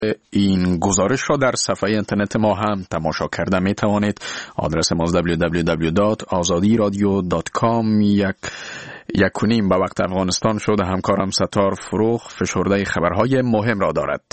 این گزارش را در صفحه اینترنت ما هم تماشا کرده می توانید. آدرس ما www.azadiradio.com. یک کنیم به وقت افغانستان شد. همکارم ستار فروخ فشرده خبرهای مهم را دارد.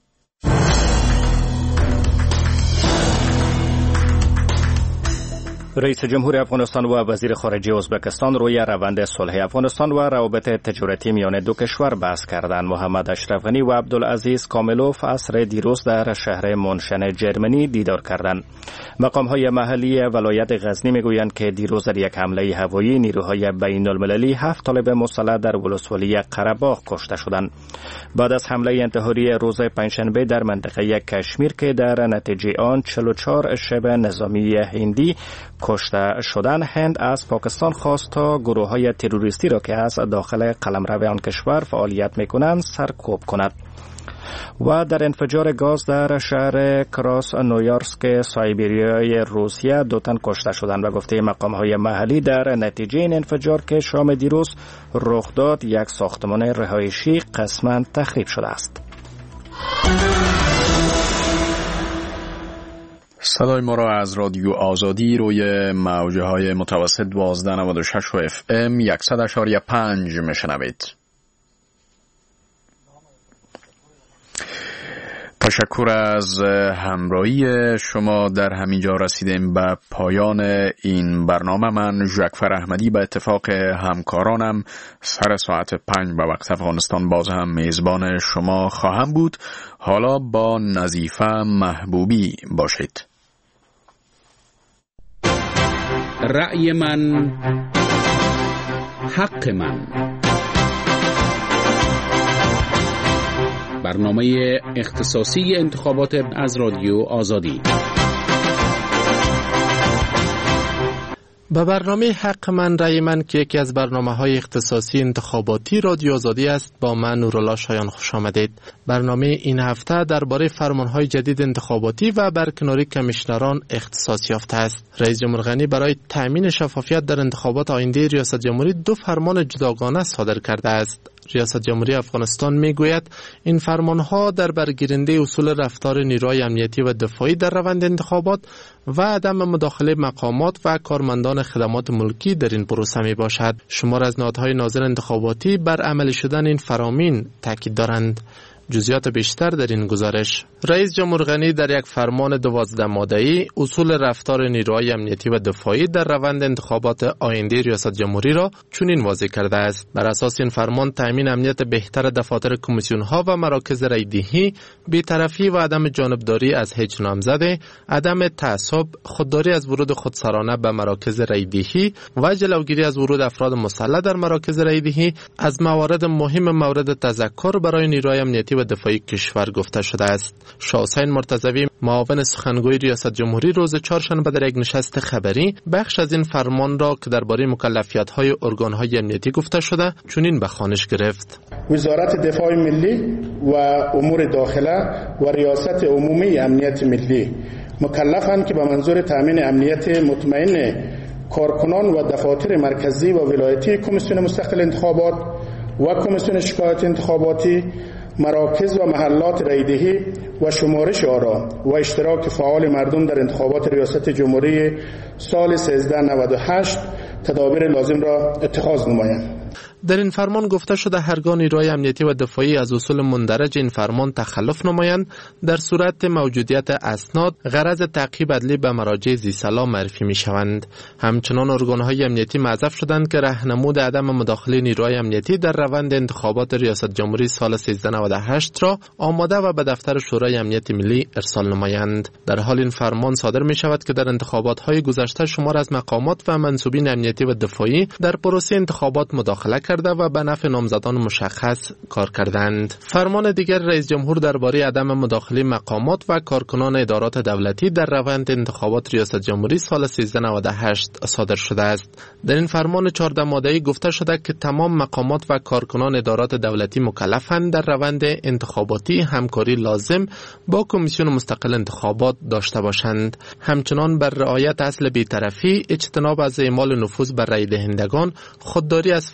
رئیس جمهور افغانستان و وزیر خارجه ازبکستان روی روند صلح افغانستان و روابط تجارتی میان دو کشور بحث کردند. محمد اشرف غنی و عبدالعزیز کاملوف عصر دیروز در شهر مونشن جرمنی دیدار کردند. مقام‌های محلی ولایت غزنی میگویند که دیروز در یک حمله هوایی نیروهای بین‌المللی 7 طالب مسلح در ولسوالی قره‌باغ کشته شدند. بعد از حمله انتحاری روز پنجشنبه در منطقه کشمیر که در نتیجه آن 44 شبه نظامی هندی کشته شدن، هند از پاکستان خواست تا گروه‌های تروریستی را که از داخل قلمرو آن کشور فعالیت می‌کنند سرکوب کند. و در انفجار گاز در شهر کراسنویارسک سایبریای روسیه 2 تن کشته شدند و گفته مقام‌های محلی در نتیجه این انفجار که شام دیروز رخ داد یک ساختمان رهایشی قسماً تخریب شده است. صدای ما را از رادیو آزادی روی موج‌های متوسط 1296 و FM 100.5 میشنوید. تشکر از همراهی شما. در همینجا رسیدیم به پایان این برنامه. من ژکفر احمدی به اتفاق همکارانم سر ساعت 5 به وقت افغانستان باز هم میزبان شما خواهم بود. حالا با نظیفه محبوبی باشید. رأی من حق من، برنامه اختصاصی انتخابات از رادیو آزادی. به برنامه حق من رأی من که یکی از برنامه‌های اختصاصی انتخاباتی رادیو آزادی است با من نورالله شایان خوش آمدید. برنامه این هفته درباره فرمان‌های جدید انتخاباتی و برکناری کمیشنران اختصاص یافته است. رئیس جمهور غنی برای تأمین شفافیت در انتخابات آینده ریاست جمهوری 2 فرمان جداگانه صادر کرده است. ریاست جمهوری افغانستان میگوید این فرمانها در برگیرنده اصول رفتار نیروهای امنیتی و دفاعی در روند انتخابات و عدم مداخله مقامات و کارمندان خدمات ملکی در این پروسه می باشد. شمار از نهادهای ناظر انتخاباتی بر عملی شدن این فرامین تاکید دارند. جزئیات بیشتر در این گزارش. رئیس جمهور غنی در یک فرمان 12 ماده‌ای اصول رفتار نیروهای امنیتی و دفاعی در روند انتخابات آینده ریاست جمهوری را چنین واضح کرده است. بر اساس این فرمان تامین امنیت بهتر دفاتر کمیسیون‌ها و مراکز رایدهی، بی‌طرفی و عدم جانبداری از هیچ نامزد، عدم تعصب، خودداری از ورود خودسرانه به مراکز رایدهی و جلوگیری از ورود افراد مسلح در مراکز رایدهی از موارد مهم مورد تذکر برای نیروهای امنیتی و دفاعی کشور گفته شده است. شاه حسین مرتضوی معاون سخنگوی ریاست جمهوری روز چهارشنبه در یک نشست خبری بخش از این فرمان را که درباره مکلفیت‌های ارگان‌های امنیتی گفته شده چنین به خوانش گرفت. وزارت دفاع ملی و امور داخله و ریاست عمومی امنیت ملی مکلفند که به منظور تامین امنیت مطمئن کارکنان و دفاتر مرکزی و ولایتی کمیسیون مستقل انتخابات و کمیسیون شکایات انتخاباتی، مراکز و محلات رایدهی و شمارش آرا و اشتراک فعال مردم در انتخابات ریاست جمهوری سال 1398 تدابیر لازم را اتخاذ نمایند. در این فرمان گفته شده هرگاه نیروهای امنیتی و دفاعی از اصول مندرج این فرمان تخلف نمایند، در صورت موجودیت اسناد غرض تعقیب عدلی به مراجع ذی‌صلاح معرفی می‌شوند. همچنان ارگان‌های امنیتی معذب شدند که راهنمود عدم مداخله نیروهای امنیتی در روند انتخابات ریاست جمهوری سال 1398 را آماده و به دفتر شورای امنیت ملی ارسال نمایند. در حال این فرمان صادر می‌شود که در انتخابات‌های گذشته شمار از مقامات و منصوبین امنیتی و دفاعی در پروسه انتخابات مداخله کرده و به نفع نامزدان مشخص کار کردند. فرمان دیگر رئیس جمهور درباره عدم مداخله مقامات و کارکنان ادارات دولتی در روند انتخابات ریاست جمهوری سال 1398 صادر شده است. در این فرمان 14 ماده‌ای گفته شده که تمام مقامات و کارکنان ادارات دولتی مکلفند در روند انتخاباتی همکاری لازم با کمیسیون مستقل انتخابات داشته باشند. همچنان بر رعایت اصل بی‌طرفی، اجتناب از اعمال نفوذ بر رای دهندگان، خودداری از فراهم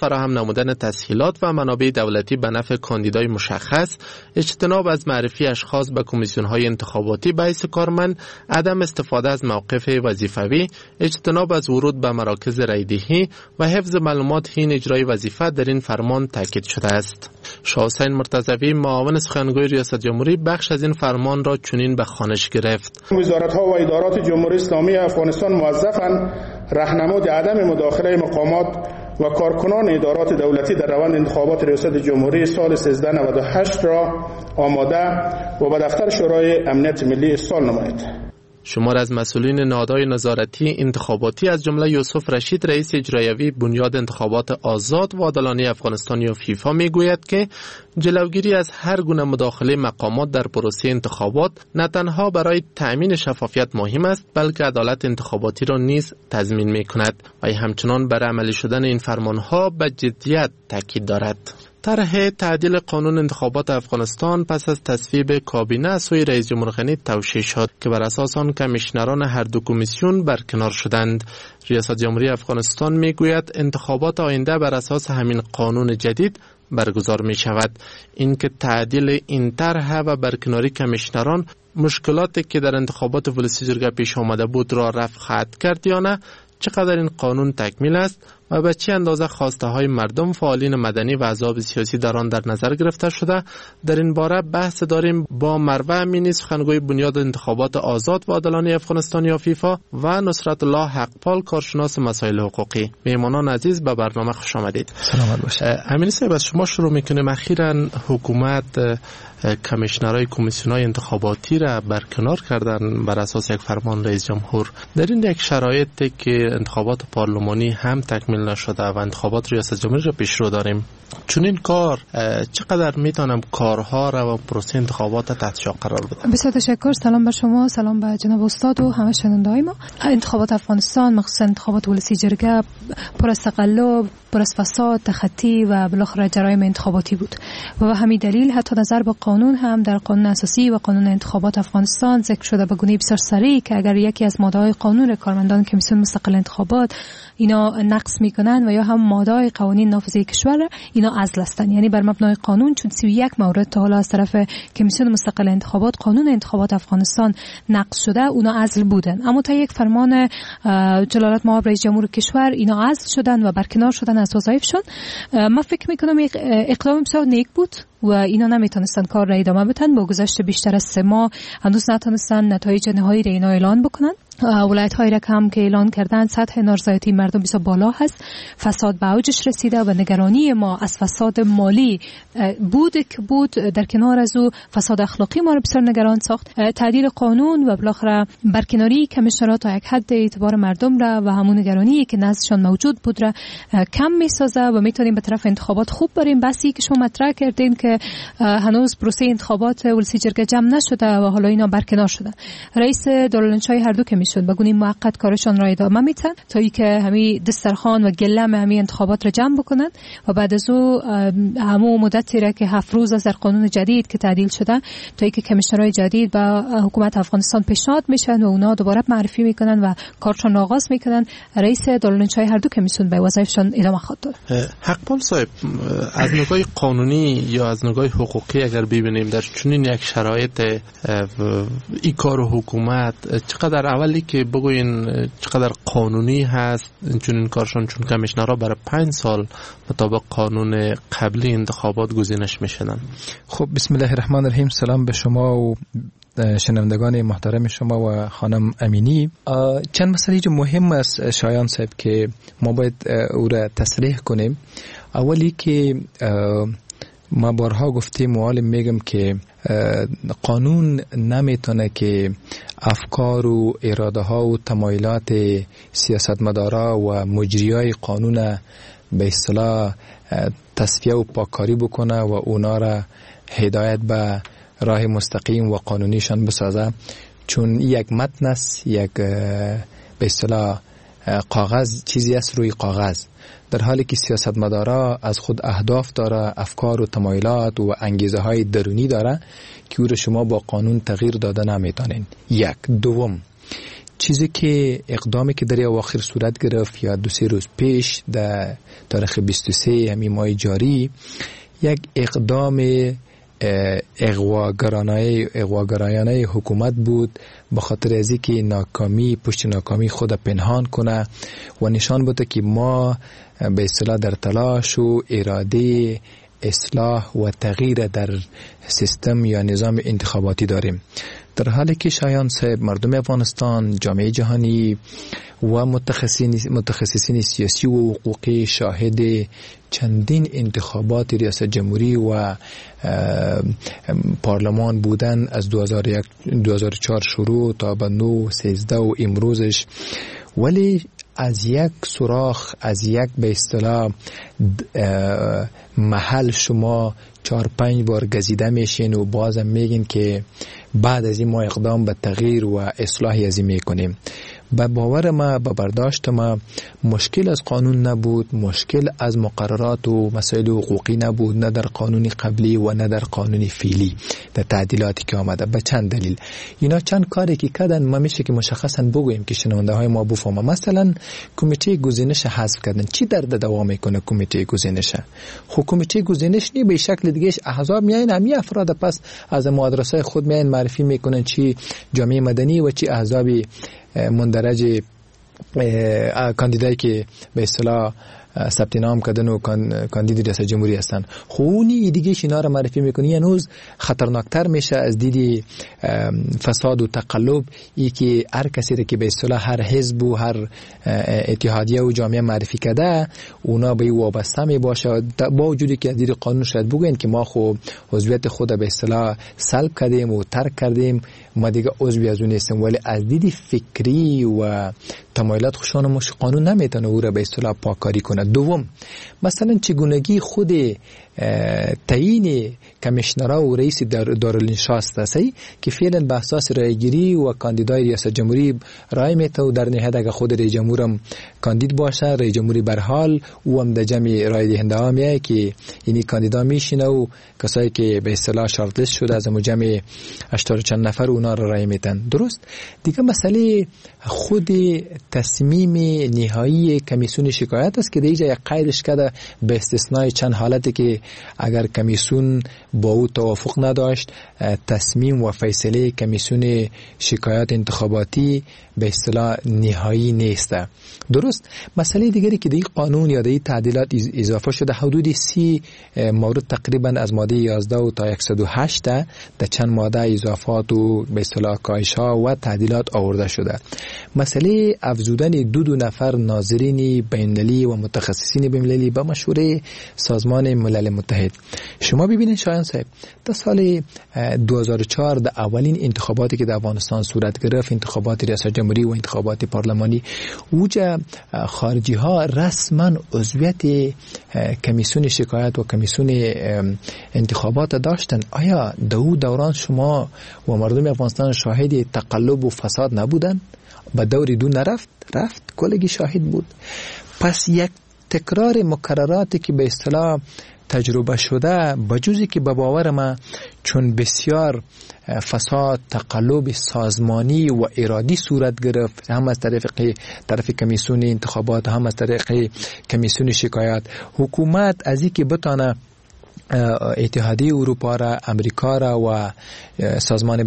نمودن تسهیلات و منابع دولتی به نفع کاندیدای مشخص، اجتناب از معرفی اشخاص به کمیسیون‌های انتخاباتی به حیث کارمند، عدم استفاده از موقف وظیفوی، اجتناب از ورود به مراکز رایدهی و حفظ معلومات حین اجرای وظیفه در این فرمان تاکید شده است. شاه حسین مرتضوی معاون سخنگوی ریاست جمهوری بخش از این فرمان را چنین به خوانش گرفت: وزارت‌ها و ادارات جمهوری اسلامی افغانستان موظفند راهنمود عدم مداخله مقامات و کارکنان ادارات دولتی در روند انتخابات ریاست جمهوری سال 1398 را آماده و به دفتر شورای امنیت ملی ارسال نمایید. شمار از مسئولین نهادهای نظارتی انتخاباتی از جمله یوسف رشید رئیس اجرایی بنیاد انتخابات آزاد و عادلانه افغانستان یا فیفا میگوید که جلوگیری از هر گونه مداخله مقامات در پروسه انتخابات نه تنها برای تأمین شفافیت مهم است، بلکه عدالت انتخاباتی را نیز تضمین می‌کند و همچنان بر عملی شدن این فرمانها به جدیت تاکید دارد. طرح تعدیل قانون انتخابات افغانستان پس از تصویب کابینه از سوی رئیس جمهور غنی توشیح شد که بر اساس آن کمیشنران هر دو کمیسیون برکنار شدند. ریاست جمهوری افغانستان میگوید انتخابات آینده بر اساس همین قانون جدید برگزار می شود. اینکه تعدیل این طرح و برکناری کمیشنران مشکلاتی که در انتخابات ولسی جرگه پیش آمده بود را رفع خواهد کرد یا نه، چقدر این قانون تکمیل است و به چه اندازه خواسته های مردم، فعالین مدنی و احزاب سیاسی در آن در نظر گرفته شده، در این باره بحث داریم با مروه امینی سخنگوی بنیاد انتخابات آزاد و عادلانه افغانستان یا فیفا و نصرت الله حقپال کارشناس مسائل حقوقی. میهمانان عزیز به برنامه خوش آمدید. سلامت باشید. امینی صاحب از شما شروع میکنیم. اخیراً حکومت کمیشنرهای کمیسیون‌های انتخاباتی را برکنار کردن بر اساس یک فرمان رئیس جمهور. در این یک شرایطی که انتخابات پارلمانی هم تکمیل نشده و انتخابات ریاست جمهوری را پیش رو داریم، چون این کار چقدر میتونم کارها را و پروسه انتخابات تحت شعار قرار بدم؟ بسیار تشکر. سلام بر شما، سلام به جناب استاد و همه شنونده‌های ما. انتخابات افغانستان مخصوصا انتخابات ولسی جرگه پر از تقلب، پر از فساد، تخطی و بالاخره جرایم انتخاباتی بود و به همین دلیل حتی نظر به قانون هم در قانون اساسی و قانون انتخابات افغانستان ذکر شده به گونه بسیار صریح که اگر یکی از ماده‌های قانون کارمندان کمیسیون مستقل انتخابات اینا نقض میکنن و یا هم ماده‌های قوانین نافذه کشور اینا عزل هستند، یعنی بر مبنای قانون، چون 31 مورد تا حالا از طرف کمیسیون مستقل انتخابات قانون انتخابات افغانستان نقض شده، اونا عزل بودن، اما تا یک فرمان جلالت مآب رئیس جمهور کشور اینا عزل شدن و برکنار شدن از وظایفشون. من فکر میکنم یک اقدام بسیار نیک بود و اینا نمیتونستن کار را ادامه بدن. با گذشت بیشتر از 3 ماه هنوز نتونستن نتایج نهایی را اینا اعلان بکنن. ولایت های را هم که اعلان کردن سطح نارضایتی مردم بسیار بالا هست، فساد به اوجش رسیده و نگرانی ما از فساد مالی بود که بود، در کنار از او فساد اخلاقی ما را بسیار نگران ساخت. تعدیل قانون و بالاخره برکناری کمیشنرات تا یک حد اعتبار مردم را و همون نگرانی که نزدشان موجود بود را کم میسازه و میتونیم به طرف انتخابات خوب بریم. بسی که شما مطرح کردین که هنوز پروسه انتخابات ولسی جرگه جمع نشده و حالا اینا برکنار شدن، رئیس دارالانشای هر دو کمیسیون به گونه موقت کارشان را ادامه میدن تا اینکه همین دسترخوان و گلم همین انتخابات را جمع بکنن و بعد از او همو مدتی را که 7 روز از در قانون جدید که تعدیل شده تا اینکه کمیشنرهای جدید به حکومت افغانستان پیشنهاد میشن و اونا دوباره معرفی میکنن و کارشون را آغاز میکنن، رئیس دارالانشای هر دو کمیسیون به وظایفشان ادامه خواهد داد. حقپال صاحب، از نگاه قانونی یا از نگاه حقوقی اگر ببینیم در چنین یک شرایط این کار حکومت چقدر اولی که بگوین چقدر قانونی هست، چون این کارشون چون کمیشنرها برای 5 سال مطابق قانون قبلی انتخابات گزینش میشدن. خب بسم الله الرحمن الرحیم. سلام به شما و شنوندگان محترم شما و خانم امینی. چند مسئله مهم است شایان صاحب که ما باید او را تصریح کنیم. اولی که ما بارها گفتیم و حالا میگم که قانون نمیتونه که افکار و اراده ها و تمایلات سیاستمدارا و مجریای قانون به اصطلاح تصفیه و پاککاری بکنه و اونا را هدایت به راه مستقیم و قانونیشان بسازه، چون یک متن است، یک به اصطلاح کاغذ، چیزی است روی کاغذ، در حالی که سیاستمدارا از خود اهداف داره، افکار و تمایلات و انگیزه های درونی داره که او را شما با قانون تغییر داده نمیتونین. یک. دوم، چیزی که اقدامی که در اواخر صورت گرفت یا 2-3 روز پیش در تاریخ 23 همین ماه جاری، یک اقدام اغواگرایانه حکومت بود به خاطر از اینکه ناکامی پشت ناکامی خود پنهان کنه و نشان بده که ما به اصطلاح در تلاش و اراده اصلاح و تغییر در سیستم یا نظام انتخاباتی داریم، در حالی که شایان صاحب مردم افغانستان، جامعه جهانی و متخصصین سیاسی و حقوقی شاهد چندین انتخابات ریاست جمهوری و پارلمان بودن، از 2004 شروع تا به 9 13 و امروزش، ولی از یک سوراخ، از یک به اصطلاح محل شما 4-5 بار گزیده میشین و بازم میگین که بعد از این ما اقدام به تغییر و اصلاحی از این میکنیم. به باور ما، به برداشت ما، مشکل از قانون نبود، مشکل از مقررات و مسائل حقوقی نبود، نه در قانون قبلی و نه در قانون فعلی، در تعدیلاتی که آمده. به چند دلیل اینا چند کاری که کردن ما میشه که مشخصا بگوییم که شنونده های ما بفهمن. مثلا کمیته گزینش حذف کردن، چی در دوام میکنه کمیته گزینش؟ خب کمیته گزینش نی به شکل دیگه احزاب میاین همین افراد پس از مدرسه خود میاین معرفی میکنن، چی جامعه مدنی و چی احزاب مندرج کاندیدایی که به اصطلاح ثبت نام کردن و کاندید ریاست جمهوری هستن، خونی دیگه اینا رو معرفی میکنی، هنوز خطرناکتر میشه از دید فساد و تقلب. ای که هر کسی رو که به اصطلاح هر حزب و هر اتحادیه و جامعه معرفی کرده اونا به وابسته می باشه، با وجودی که از دید قانون شاید بگوین که ما خو عضویت خود به اصطلاح سلب کردیم و ترک کردیم، ما دیگه عضوی از اون نیستیم، ولی از دید فکری و تمایلات خوشان قانون نمیتونه او را به اصطلاح پاکاری کنه. دوم، مثلا چگونگی خود تعیین کمیشنرها و رئیس دارالانشاست است که فعلا به اساس رایگیری و کاندیدای ریاست جمهوری رای میته و در نهایت اگر خود رئیس جمهور هم کاندید باشه، رئیس جمهوری به حال او هم در جمع رای دهنده ها میای که یعنی کاندیدا میشینه و کسایی که به اصطلاح شارت لیست شده از جمع 80 چند نفر اونا را رای میتن. درست دیگه مسئله خود تصمیم نهایی کمیسیون شکایت است که دیگه یک قیدش کرده به استثنای چند حالتی که اگر کمیسیون با او توافق نداشت تصمیم و فیصله کمیسیون شکایت انتخاباتی به اصطلاح نهایی نیست. درست. مسئله دیگری که در قانون یا در تعدیلات اضافه شده حدود 30 مورد تقریبا از ماده 11 و تا 108 در چند ماده اضافات و به اصطلاح کاهش ها و تعدیلات آورده شده. مسئله افزودن دو نفر ناظرین بین‌المللی و متخصصین بین‌المللی به مشوره سازمان ملل متحد. شما ببینید شایان صاحب در سال 2004 در اولین انتخاباتی که در افغانستان صورت گرفت، انتخابات ریاست جمهوری و انتخابات پارلمانی، اوجا خارجی ها رسما عضویت کمیسیون شکایت و کمیسیون انتخابات داشتن. آیا دوران شما و مردم افغانستان شاهد تقلب و فساد نبودن؟ به دور دو نرفت؟ رفت، کلگی شاهد بود. پس یک تکرار مکرراتی که به اصطلاح تجربه شده، بجوزی که به باور ما چون بسیار فساد، تقلب سازمانی و ارادی صورت گرفت، هم از طرف کمیسیون انتخابات، هم از طریق کمیسیون شکایت، حکومت از اینکه بتانه اتحادیه اروپا را، امریکا را و سازمان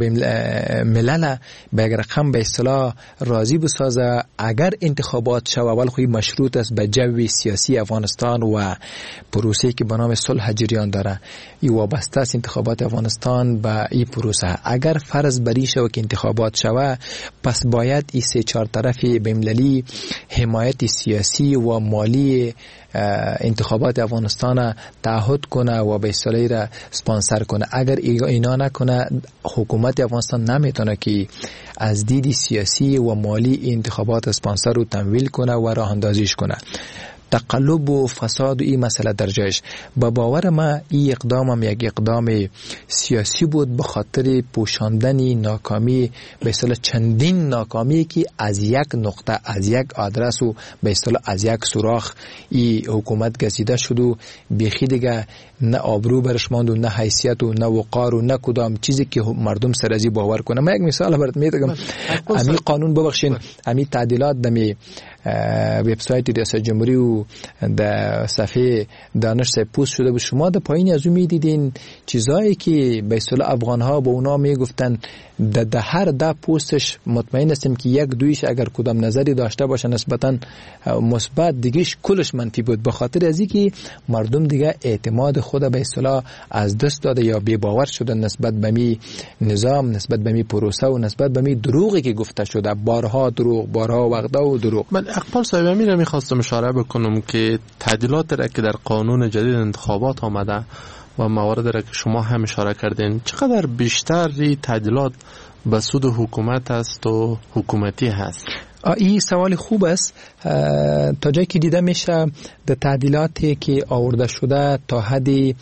ملل به یک رقم به اصطلاح راضی بسازه اگر انتخابات شود، اول خوی مشروط است به جو سیاسی افغانستان و پروسه که به نام صلح جریان داره. این وابسته است انتخابات افغانستان به این پروسه. اگر فرض بری شود که انتخابات شود، پس باید این 3-4 طرفی بین‌المللی حمایت سیاسی و مالی انتخابات افغانستان تعهد کنه و به اصطلاح را اسپانسر کنه. اگر اینا نکنه، حکومت افغانستان نمیتونه که از دید سیاسی و مالی انتخابات اسپانسر رو تمویل کنه و راه اندازیش کنه. تقلب و فساد و این مسئله در جایش. با باور ما این اقدام یک اقدام سیاسی بود به خاطر پوشاندن ناکامی به اصطلاح چندین ناکامی که از یک نقطه، از یک آدرس و به اصطلاح از یک سوراخ این حکومت گزیده شد و بیخی دیگه نه آبرو برش ماند و نه حیثیت و نه وقار و نه کدام چیزی که مردم سر ازی باور کنه. من یک مثال برات میگم. امی قانون ببخشین، امی تعدیلات دمی وبسایت ریاست جمهوری و در صفحه دانش پوست شده بود. شما در پایین از اون میدیدین چیزایی که به اصطلاح افغان ها با اونا میگفتن. در هر ده پوستش مطمئن هستیم که یک دویش اگر کدام نظری داشته باشه نسبتا مثبت، دیگهش کلش منفی بود. به خاطر از اینکه مردم دیگه اعتماد خود به اصطلاح از دست داده یا بی باور شدن نسبت به می نظام، نسبت به می پروسه و نسبت به می دروغی که گفته شده. بارها دروغ، بارها وعده و دروغ. من اقبال صاحب امیر میخواستم اشاره بکنم که تعدیلات را که در قانون جدید انتخابات آمده و موارد را که شما هم اشاره کردین، چقدر بیشتر تعدیلات به سود حکومت است و حکومتی هست؟ این سوال خوب است. تا جایی که دیده میشه در تعدیلاتی که آورده شده تا حدی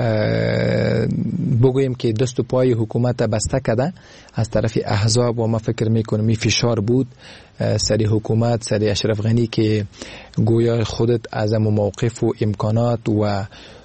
بگوییم که دست و پای حکومت بسته کرده از طرف احزاب و ما فکر میکنم این فشار بود سری حکومت، سری اشرف غنی که گویا خودت از موقف و امکانات و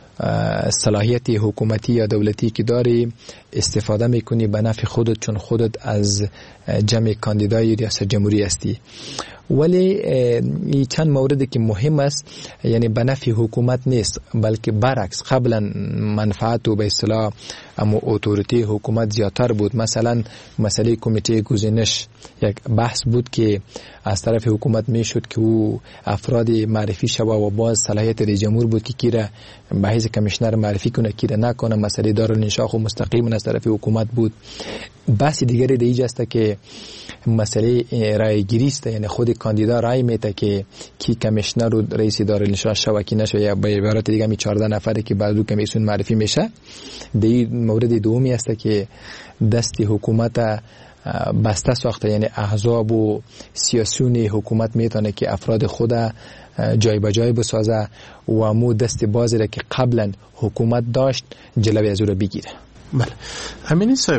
صلاحیت حکومتی یا دولتی که داری استفاده میکنی به نفع خودت، چون خودت از جمع کاندیدای ریاست جمهوری هستی. ولی این چند موردی که مهم است، یعنی به نفع حکومت نیست بلکه برعکس قبلا منفعت و به اصطلاح اما اتوریته حکومت زیادتر بود. مثلا مسئله کمیته گزینش یک بحث بود که از طرف حکومت میشد که او افراد معرفی شوه و باز صلاحیت رئیس جمهور بود که کیره به حیث کمیشنر معرفی کنه کیره نکنه. مسئله دارالانشا خو مستقیما از طرف حکومت بود. بحث دیگری دیگه است که مسئله رای گیری است، یعنی خود کاندیدا رای میده که کی کمیشنر و رئیس دارالانشا شوه کی نشه، یا به عبارت دیگه می 14 نفره که بعد کمیسیون معرفی میشه. دی مورد دومی است که دست حکومت بسته ساخته، یعنی احزاب و سیاسیون حکومت میتونه که افراد خود جای به جای بسازه و مو دست بازی را که قبلا حکومت داشت جلوی از او را بگیره. بله امینی صاحب،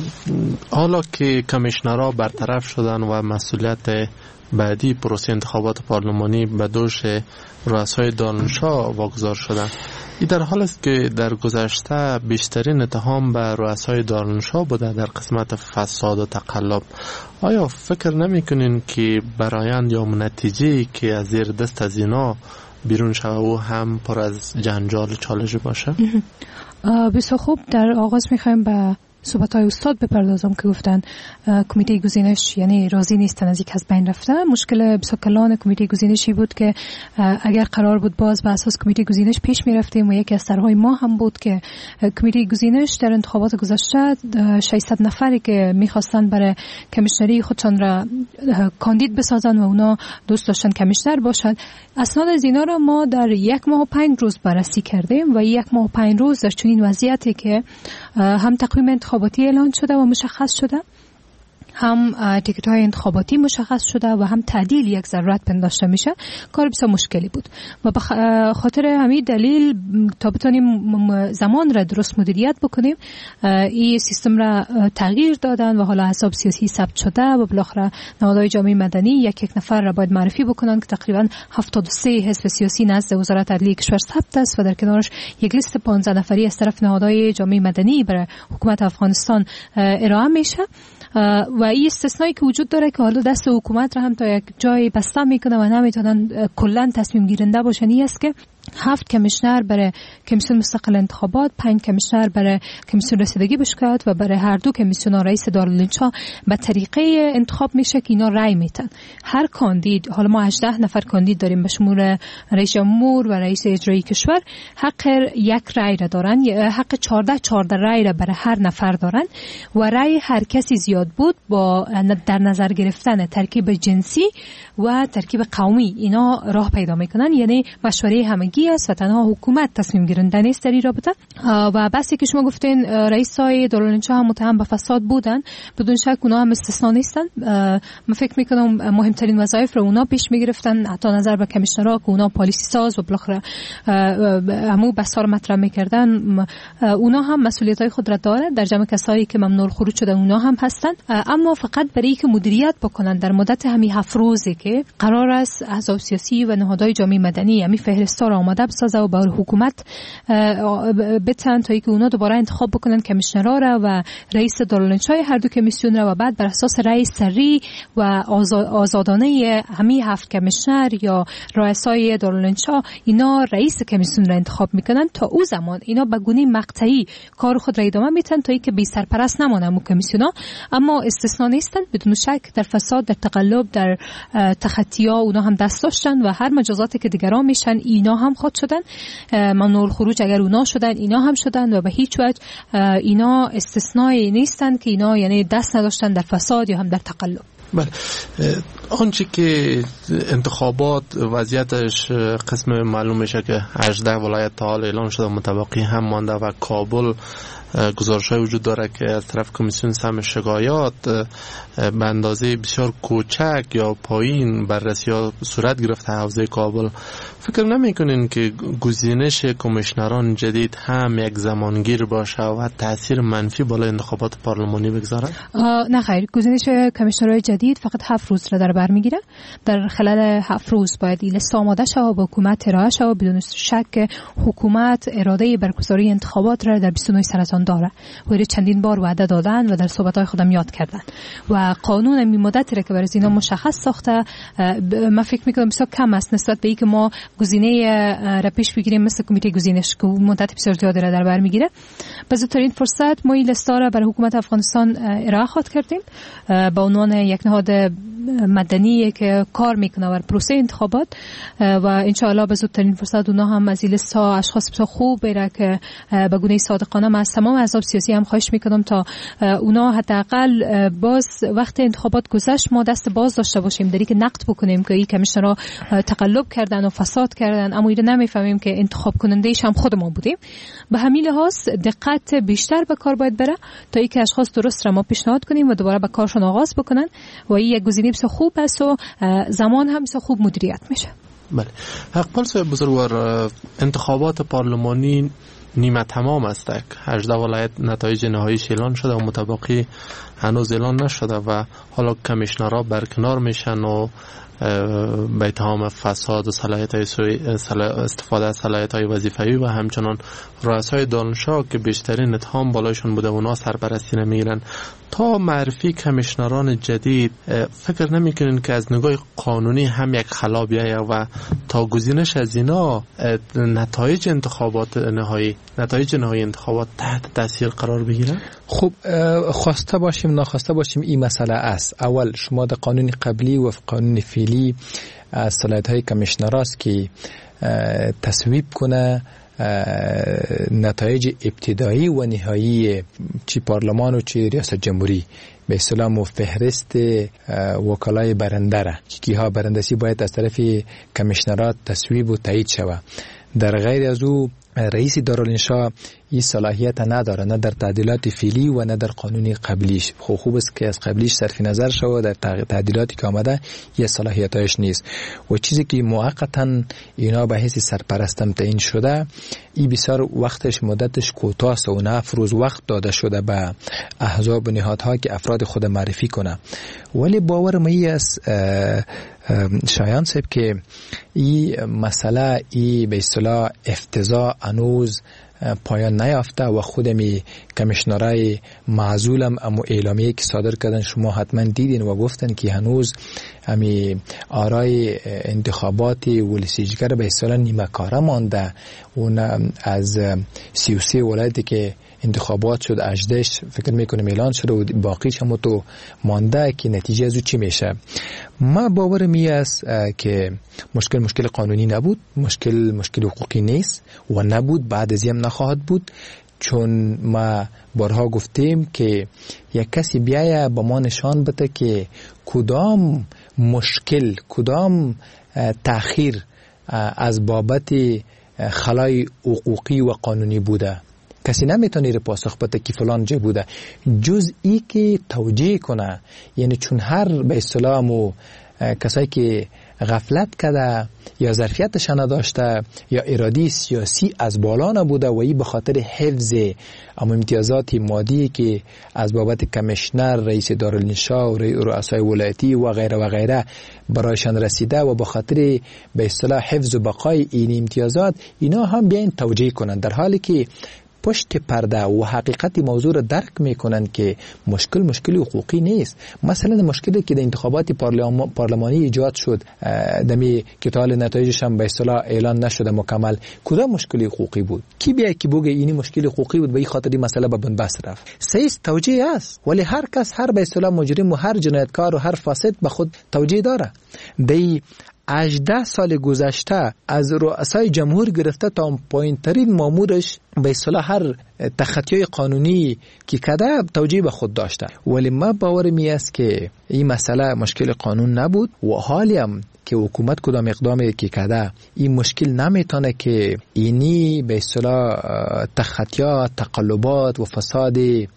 حالا که کمیشنرها برطرف شدن و مسئولیت بعدی پروسه انتخابات پارلمانی به دوش رؤسای دارالانشا واگذار شدن، این در حال است که در گذشته بیشترین اتهام به رؤسای دارالانشا بوده در قسمت فساد و تقلب. آیا فکر نمی‌کنین که برآیند یا نتیجه‌ای که از زیر دست از اینا بیرون شوه و هم پر از جنجال و چالش باشه؟ بسیار خوب. در آغاز می‌خوایم به صحبت‌های استاد بپردازم که گفتن کمیته گزینش یعنی راضی نیستن از یک از بین رفته. مشکل بسیار کلان کمیته گزینشی بود که اگر قرار بود باز به اساس کمیته گزینش پیش می‌رفتیم و یکی از طرح‌های ما هم بود که کمیته گزینش در انتخابات گذشته 600 نفری که می‌خواستن برای کمیشنری خودشان را کاندید بسازن و اونا دوست داشتن کمیشنر باشند، اسناد از اینا را ما در 1 ماه و 5 روز بررسی کردیم و 1 ماه و 5 روز در چنین وضعیتی که هم تقویم انتخاباتی اعلان شده و مشخص شده، هم تیکت های انتخاباتی مشخص شده و هم تعدیل یک ضرورت پنداشته میشه، کار بسیار مشکلی بود و به خاطر همین دلیل تا بتونیم زمان را درست مدیریت بکنیم این سیستم را تغییر دادن و حالا احزاب سیاسی ثبت شده و بالاخره نهادهای جامعه مدنی یک نفر را باید معرفی بکنن که تقریبا 73 حزب سیاسی نزد وزارت عدلیه کشور ثبت است و در کنارش یک لیست 15 نفری از طرف نهادهای جامعه مدنی برای حکومت افغانستان ارائه میشه و این استثنایی که وجود داره که حالا دست حکومت را هم تا یک جای بسته میکنه و نمیتونن کلا تصمیم گیرنده باشن. این است که 7 کمیشنر برای کمیسیون مستقل انتخابات، 5 کمیشنر برای کمیسیون رسیدگی به شکایت و برای هر دو کمیسیون رئیس دارالانشا به طریقه انتخاب میشه که اینا رأی میتن. هر کاندید، حالا ما 18 نفر کاندید داریم به شمول رئیس جمهور و رئیس اجرایی کشور، حق یک رأی را دارن، حق 14 رأی را برای هر نفر دارن و رأی هر کسی زیاد بود با در نظر گرفتن ترکیب جنسی و ترکیب قومی اینا راه پیدا میکنن، یعنی مشوره همگی هماهنگی است و تنها حکومت تصمیم گیرنده نیست در این رابطه. و بحثی که شما گفتین رئیسای دارالانشا هم متهم به فساد بودن، بدون شک اونا هم استثنا نیستن. من فکر میکنم مهمترین وظایف رو اونا پیش میگرفتن، حتی نظر به کمیشنرها که اونا پالیسی ساز و بالاخره همو بسار مطرح میکردن، اونا هم مسئولیت‌های خود را داره. در جمع کسایی که ممنوع الخروج شدن اونا هم هستن، اما فقط برای که مدیریت بکنن در مدت همین 7 روزی که قرار است احزاب سیاسی و نهادهای جامعه مدنی همین فهرستا را آماده بسازه و به حکومت بتن تا اینکه اونا دوباره انتخاب بکنن کمیشنرها را و رئیس دارالانشای هر دو کمیسیون را، و بعد بر اساس رأی سری و آزادانه همین 7 کمیشنر یا رؤسای دارالانشا اینا رئیس کمیسیون را انتخاب میکنن. تا او زمان اینا به گونه مقطعی کار خود را ادامه میتن تا اینکه بی سرپرست نمونن مو کمیسیونا. اما استثنا نیستن، بدون شک در فساد، در تقلب، در تخطی‌ها اونا هم دست داشتن و هر مجازاتی که دیگران میشن اینا هم خود شدن. ممنوع الخروج اگر اونا شدن اینا هم شدن و به هیچ وجه اینا استثنایی نیستن که اینا یعنی دست نداشتن در فساد یا هم در تقلب. بله، آنچه که انتخابات وضعیتش قسم معلوم میشه که 18 ولایت تا حال اعلام شده متبقی هم مانده و کابل گزارش‌های وجود داره که از طرف کمیسیون سم شکایات به اندازه بسیار کوچک یا پایین بررسی‌ها صورت گرفته حوزه کابل. فکر نمی‌کنین که گزینش کمیشنران جدید هم یک زمانگیر باشه و تأثیر منفی بالای انتخابات پارلمانی بگذاره؟ نه خیر، گزینش کمیشنرهای جدید فقط 7 روز را در بر میگیره. در خلال 7 روز باید این لیست آماده شه و به حکومت ارائه شه و بدون شک حکومت اراده برگزاری انتخابات را در 29 سرطان داره و چندین بار وعده دادن و در صحبت‌های خودم یاد کردن و قانون می مدتی را که برای اینا مشخص ساخته. من فکر می‌کنم بسیار کم است نسبت به اینکه ما گزینه را پیش بگیریم مثل کمیته گزینش که مدت بسیار زیادی را در بر میگیره. به زودترین فرصت ما این لیست را برای حکومت افغانستان ارائه خواهد کردیم به عنوان یک نهاد مدنی که کار میکنه بر پروسه انتخابات و انشاءالله به زودترین فرصت اونا هم از این لیست ها اشخاص بسیار خوب بیره که به گونه صادقانه من از تمام احزاب سیاسی هم خواهش میکنم تا اونا حداقل باز وقت انتخابات گذشت ما دست باز داشته باشیم در اینکه نقد بکنیم که این کمیشنرها تقلب کردن و فساد کردن، اما اینو نمیفهمیم که انتخاب کننده‌اش هم خود ما بودیم. به همین لحاظ دقت بیشتر به کار باید بره تا اینکه اشخاص درست را ما پیشنهاد کنیم و دوباره به کارشون آغاز بکنن و این یک گزینه بسیار خوب است و زمان هم بسیار خوب مدیریت میشه. بله، اقبال صاحب بزرگوار، انتخابات پارلمانی نیمه تمام است. 18 ولایت نتایج نهاییش اعلان شده و متبقی هنوز اعلان نشده و حالا کمیشنرها برکنار میشن و به اتهام فساد و استفاده از صلاحیت‌های وظیفه‌ای و همچنان رؤسای دانشگاه که بیشترین اتهام بالایشون بوده اونا سرپرستی نمیگیرن. تا معرفی کمیشنران جدید فکر نمیکنین که از نگاه قانونی هم یک خلا بیایه و تا گزینش از اینا نتایج نهایی انتخابات تحت تاثیر قرار بگیره؟ خب خواسته باشیم ناخواسته باشیم این مسئله است. اول شما در قانون قبلی و قانون فعلی از صلاحیت‌های کمیشنراست که تصویب کنه نتایج ابتدایی و نهایی چی پارلمان و چی ریاست جمهوری به اصطلاح فهرست وکلای برنده را که ها برندسی باید از طرف کمیشنرات تصویب و تایید شود. در غیر از او رئیس دارالانشا این صلاحیت نداره، نه در تعدیلات فعلی و نه در قانون قبلیش. خوب است که از قبلیش صرف نظر شود، در تعدیلاتی که آمده یه صلاحیتایش نیست و چیزی که موقتا اینا به حیث سرپرستم تعیین شده این بسیار وقتش مدتش کوتاه است و 9 روز وقت داده شده به احزاب و نهادها که افراد خود معرفی کنه. ولی باور می است شایان صاحب که این مسئله به اصطلاح افتضاح هنوز پایان نیافته و خودمی کمیشنرای معزولم اما اعلامیه که صادر کردن شما حتما دیدین و گفتن که هنوز همی آرای انتخابات ولسیجگر به اصطلاح نیمه کاره مانده. اون از 33 ولایتی که انتخابات شد 18 فکر میکنم اعلان شده و باقیش هم تو مانده که نتیجه از او چی میشه. ما باورم این است که مشکل قانونی نبود، مشکل حقوقی نیست و نبود، بعد از این نخواهد بود، چون ما بارها گفتیم که یک کسی بیایه با ما نشان بده که کدام مشکل، کدام تأخیر از بابت خلای حقوقی و قانونی بوده. کسی نمیتونه رو پاسخ بده که فلان جا بوده، جز ای که توجیه کنه. یعنی چون هر به اصطلاح کسایی که غفلت کرده یا ظرفیتش نداشته یا اراده سیاسی از بالا نبوده و ای به خاطر حفظ امتیازات مادی که از بابت کمیشنر، رئیس دارالانشا و رؤسای ولایتی و غیره و غیره برایشان رسیده و به خاطر به اصطلاح حفظ و بقای این امتیازات اینا هم بیاین توجیه کنند، در حالی که پشت پرده و حقیقت موضوع را درک میکنن که مشکل حقوقی نیست. مثلا مشکلی که در انتخابات پارلمانی ایجاد شد دمی که تا حال نتایجش هم به اصطلاح اعلان نشده مکمل، کدام مشکل حقوقی بود؟ کی بیا که بگه اینی مشکل حقوقی بود به این خاطر این مسئله به بنبست رفت؟ سیست توجیه است، ولی هر کس، هر به اصطلاح مجرم و هر جنایتکار و هر فاسد به خود توجیه داره. دی 18 سال گذشته از رؤسای جمهور گرفته تا پایین‌ترین مامورش به اصطلاح هر تخطی‌های قانونی که کرده توجیه به خود داشته، ولی ما باورم است که این مسئله مشکل قانون نبود و حالی هم که حکومت کدام اقدامی که کرده این مشکل نمیتونه که اینی به اصطلاح تخطیات، تقلبات و فساد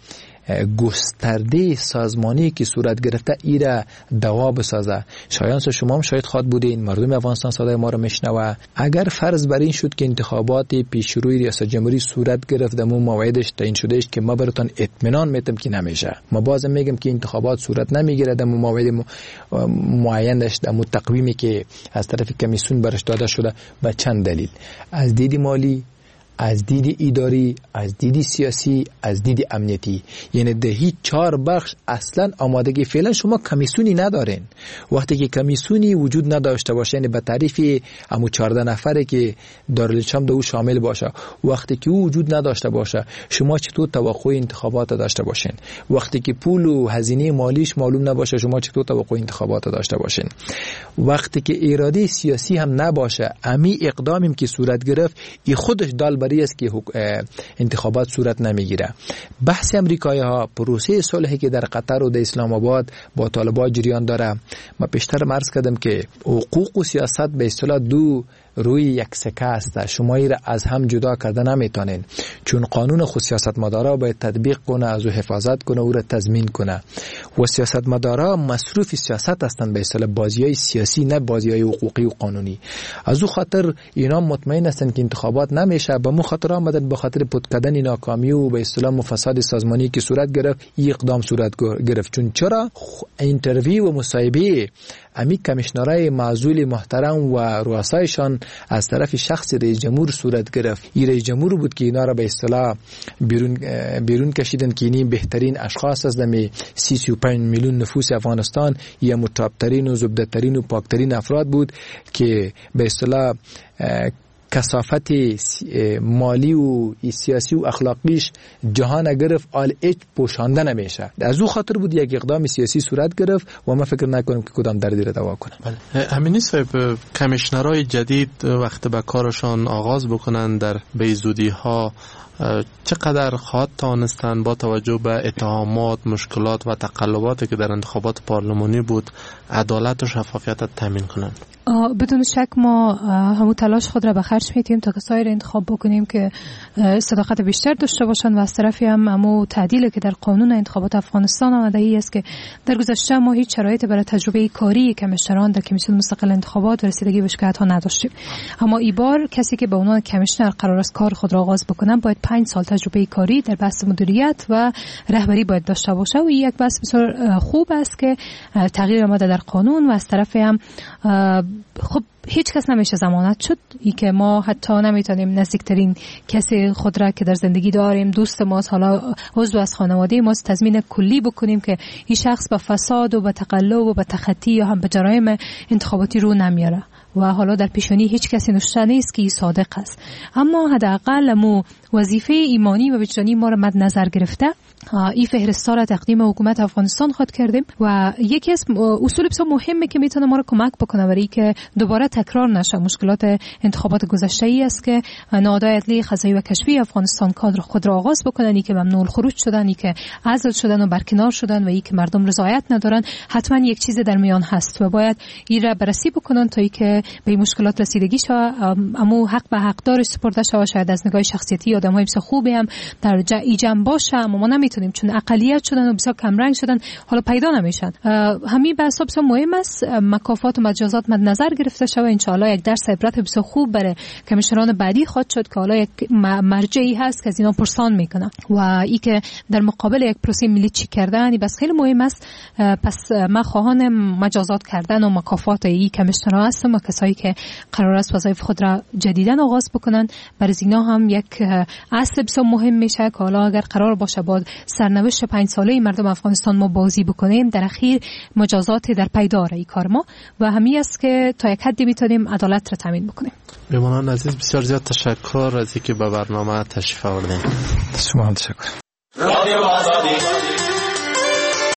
گسترده سازمانی که صورت گرفته ایره دوا بسازه. شایانس شما هم شاید خواد بودین، مردم افغانستان صدای ما رو میشنوه. اگر فرض بر این شد که انتخابات پیشروی ریاست جمهوری صورت گرفت دمو موعدش تعیین شدهش که ما براتون اطمینان میتم که نمیشه، ما بازم میگم که انتخابات صورت نمیگیره دمو موعد معینش، دمو تقویمی که از طرف کمیسیون برش داده شده. به چند دلیل؟ از دید مالی، از دید اداری، از دید سیاسی، از دید امنیتی. یعنی ده هیچ 4 بخش اصلا آمادگی فعلا شما کمیسیونی ندارین. وقتی که کمیسیونی وجود نداشته باشه، یعنی به تعریف امو 14 نفره که دارالانشا دو شامل باشه، وقتی که او وجود نداشته باشه شما چطور توقع انتخابات داشته باشین؟ وقتی که پول و هزینه مالیش معلوم نباشه شما چطور توقع انتخابات داشته باشین؟ وقتی که اراده سیاسی هم نباشه، امی اقدامیم که صورت گرفت ای خودش دال بری است که انتخابات صورت نمیگیره. بحث امریکایی ها، پروسه صلحی که در قطر و در اسلام آباد با طالبان جریان داره، ما پیشتر عرض کردم که حقوق و سیاست به اصطلاح دو روی یک سکه است، شما را از هم جدا کرده نمیتونین، چون قانون خود سیاستمدارا باید تطبیق کنه، از او حفاظت کنه، او را تضمین کنه و سیاستمدارا مصروف سیاست هستند، به اصطلاح بازیای سیاسی نه بازیای حقوقی و قانونی. از او خاطر اینا مطمئن هستند که انتخابات نمیشه، به مو خاطر آمدن به خاطر پد کردن ناکامی و به اصطلاح فساد سازمانی که صورت گرفت این اقدام صورت گرفت. چون چرا اینترویو و مصاحبه امی کمیشنرای معزول محترم و رؤسایشان از طرف شخص رئیس جمهور صورت گرفت. این رئیس جمهور بود که اینا را به اصطلاح بیرون کشیدن که اینی بهترین اشخاص از دمی 35 میلیون نفوس افغانستان یا متابترین و زبدترین و پاکترین افراد بود که به اصطلاح کثافت مالی و سیاسی و اخلاقیش جهان گرفت، آل ایچ پوشانده نمیشه. از او خاطر بود یک اقدام سیاسی صورت گرفت و ما فکر نکنیم که کدام دردی را دوا کنه. همین صاحب، کمیشنرهای جدید وقت به کارشان آغاز بکنن در بیزودی ها چقدر خواهد توانستن با توجه به اتهامات، مشکلات و تقلباتی که در انتخابات پارلمانی بود عدالت و شفافیت تامین کنند؟ بدون شک ما همون تلاش خود را به خرج میتیم تا کسایی را انتخاب بکنیم که صداقت بیشتر داشته باشند و از طرفی هم همون تعدیلی که در قانون انتخابات افغانستان آمده ای است که در گذشته ما هیچ شرایطی برای تجربه کاری کمیشنران در کمیسیون مستقل انتخابات و رسیدگی به شکایت‌ها نداشتیم. اما این بار کسی که به عنوان کمیشنر قرار است کار خود را آغاز بکنه باید 5 سال تجربه کاری در بحث مدیریت و رهبری باید داشته باشه و یک بحث بسیار خوب است که تغییر آمده در قانون و از طرف هم خب هیچ کس نمیشه ضمانت شد ای که ما حتی نمیتونیم نزدیکترین کسی خود را که در زندگی داریم، دوست ماست، حالا عضو از خانواده ماست، تضمین کلی بکنیم که این شخص به فساد و به تقلب و به تخطی یا هم به جرایم انتخاباتی رو نمیاره و حالا در پیشانی هیچ کسی نوشته نیست که این صادق است. اما حداقل مو وظیفه ایمانی و وجدانی ما را مد نظر گرفته این فهرستا را تقدیم حکومت افغانستان خواهد کردیم و یکی از اصول بسیار مهمی که میتونه ما را کمک بکنه برای که دوباره تکرار نشه مشکلات انتخابات گذشته ای است که نهادهای عدلی قضایی و کشفی افغانستان کادر خود را آغاز بکنن، که ممنوع الخروج شدن، که عزل شدن و برکنار شدن و که مردم رضایت ندارن. حتما یک چیز در میان هست و باید این را بررسی بکنن تا اینکه به این مشکلات رسیدگی شه. اما حق به حقدارش سپرده شه. شاید از نگاه شخصیتی آدم‌های بسیار خوبی هم در جمع باشه، اما ما نمیتونیم چون اقلیت شدن و بسیار کم رنگ شدن حالا پیدا نمیشن. همین بحث بسیار مهم است. مکافات و مجازات مد نظر گرفته شده. ان شاء الله یک درس عبرت بسیار خوب برای کمیشنران بعدی خواهد شد که حالا یک مرجعی هست که از اینا پرسان میکنه و ای که در مقابل یک پروسه ملی چی کردن بس خیلی مهم است. پس ما خواهان مجازات کردن و مکافات ای کمیشنرها هستم و کسایی که قرار است وظایف خود را جدیداً آغاز بکنن. برای اینا هم یک اصل بسیار مهم میشه که حالا اگر قرار باشه با سرنوشت 5 ساله مردم افغانستان ما بازی بکنیم، در اخیر مجازات در پی داره این کار ما و همین است که تا یک حدی میتونیم عدالت را تامین بکنیم. بمانان عزیز بسیار زیاد تشکر از اینکه به برنامه تشریف آوردین. شما هم تشکر. رادیو آزادی